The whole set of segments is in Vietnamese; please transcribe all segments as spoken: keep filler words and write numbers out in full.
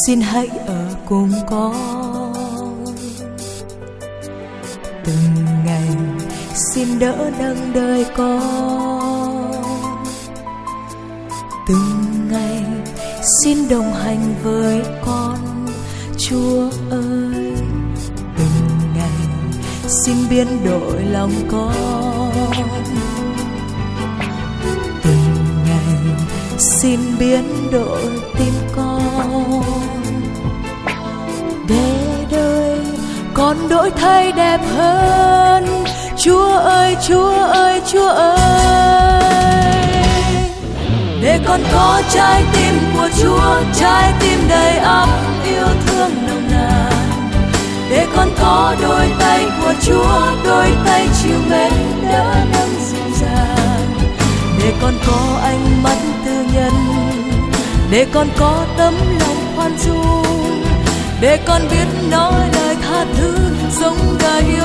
xin hãy ở cùng con. Từng ngày xin đỡ nâng đời con, từng ngày xin đồng hành với con. Chúa ơi, từng ngày xin biến đổi lòng con, từng ngày xin biến đổi tim con, để đời con đổi thay đẹp hơn. Chúa ơi, Chúa ơi, Chúa ơi, để con có trái tim của Chúa, trái tim đầy ắp yêu thương nồng nàn. Để con có đôi tay của Chúa, đôi tay chiều mến đỡ nâng dịu dàng. Để con có ánh mắt tư nhân, để con có tấm lòng khoan dung, để con biết nói lời tha thứ, sống đời yêu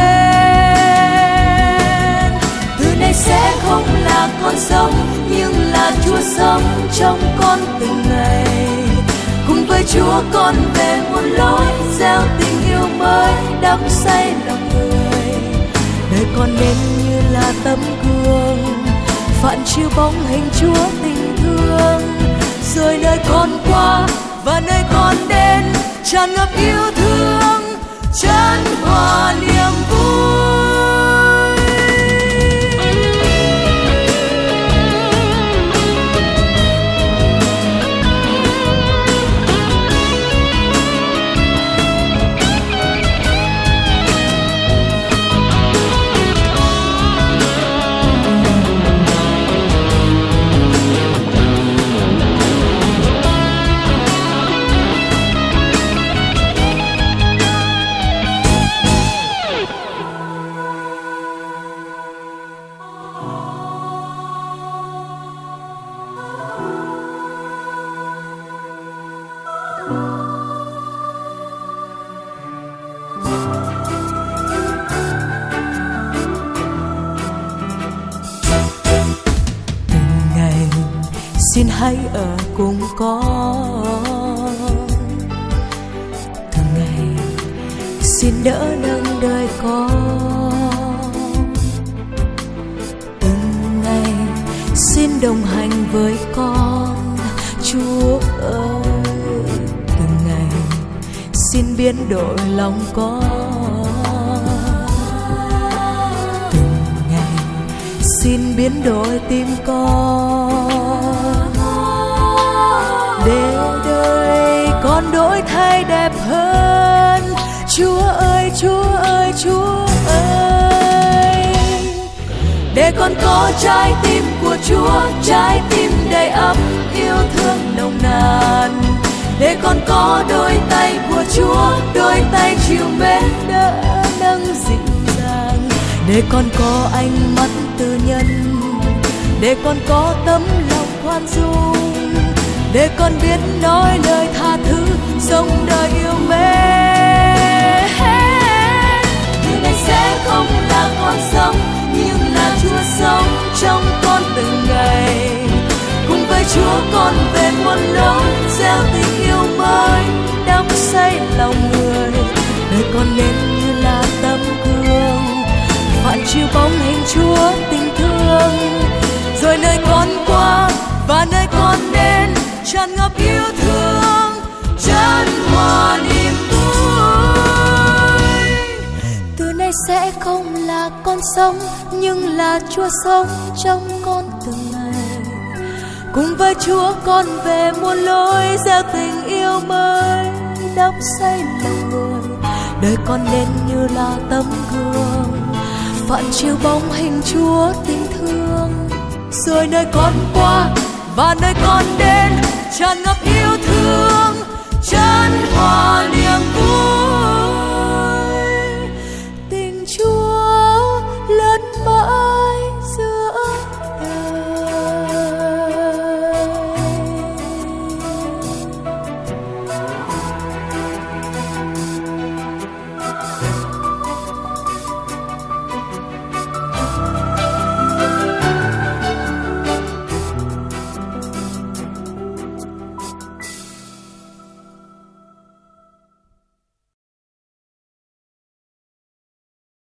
mến. Từ nay sẽ không là con sống, nhưng là Chúa sống trong con từng ngày. Cùng với Chúa con về muôn lối, gieo tình yêu mới đắm say lòng người. Đời con nên như là tấm gương, phản chiếu bóng hình Chúa tình thương. Rồi nơi con qua và nơi con đến, tràn ngập yêu thương, chan hòa niềm vui. Xin hãy ở cùng con, từng ngày xin đỡ nâng đời con, từng ngày xin đồng hành với con. Chúa ơi, từng ngày xin biến đổi lòng con, từng ngày xin biến đổi tim con. Để đời con đổi thay đẹp hơn. Chúa ơi, Chúa ơi, Chúa ơi, để con có trái tim của Chúa, trái tim đầy ắp yêu thương nồng nàn. Để con có đôi tay của Chúa, đôi tay chiều mến đỡ nâng dịu dàng. Để con có ánh mắt tư nhân, để con có tấm lòng khoan dung, để con biết nói lời tha thứ, sống đời yêu mến. Từ nay sẽ không là con sống, nhưng là Chúa sống trong con từng ngày. Cùng với Chúa con về muôn lối, gieo tình yêu mới đắm say lòng người. Đời con nên như là tấm gương, phản chiếu bóng hình Chúa tình thương. Rồi nơi con qua và nơi con đến, tràn ngập yêu thương, chan hòa niềm vui. Từ nay sẽ không là con sống, nhưng là Chúa sống trong con từng ngày. Cùng với Chúa con về muôn lối, gieo tình yêu mới đắm say lòng người. Đời con nên như là tấm gương, phản chiếu bóng hình Chúa tình thương. Rồi nơi con qua và nơi con đến, tràn ngập yêu thương.